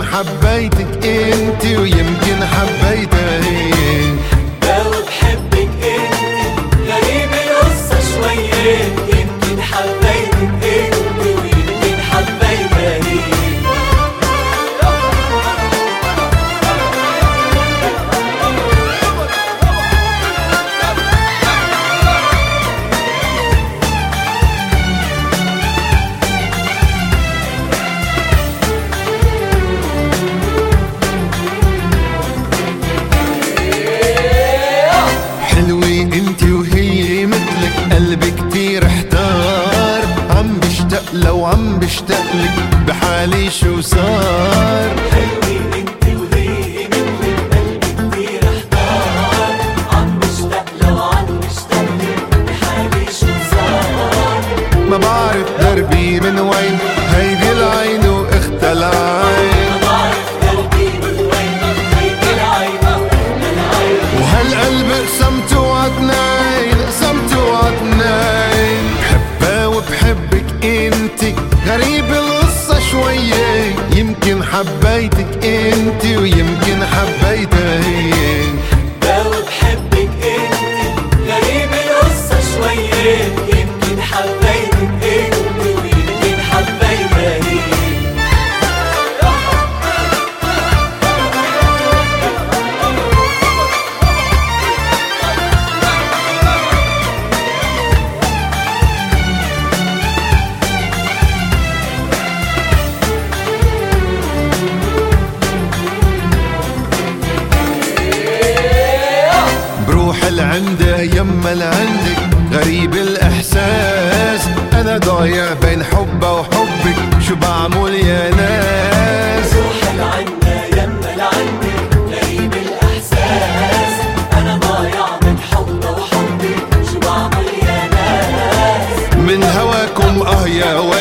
حبيتك انت ويمكن حبيتها هي. وبحبك انت غريب القصة شوية، يمكن حبيتك انت ويمكن حبيتها هي. قلبي كتير احتار، عم بشتاق لو عم بشتاقلك بحالي شو صار. حلوة انت وهي مثلك، قلبي كتير احتار، عم بشتاق لو عم بشتاقلك بحالي شو صار. ما بعرف دربي من وين، هيدي العين واختها العين. ما بعرف دربي من وين، هيدي العين واختها العين. وهالقلب قسمته عتنين، قسمته عتنين. بحبها وبحبك انت غريب القصة شوية، يمكن حبيتك انت ويمكن حبيتها هي. وبحبك انت غريب القصة شوية، يمكن حبيتك انت ويمكن حبيتها هي. لعنده يما لعندك غريب الإحساس، أنا ضايع بين حبه وحبك، شو بعمل يا ناس. روح لعنده يما لعندك غريب الإحساس، أنا ضايع بين حبه وحبك، شو بعمل يا ناس. من هواكم يا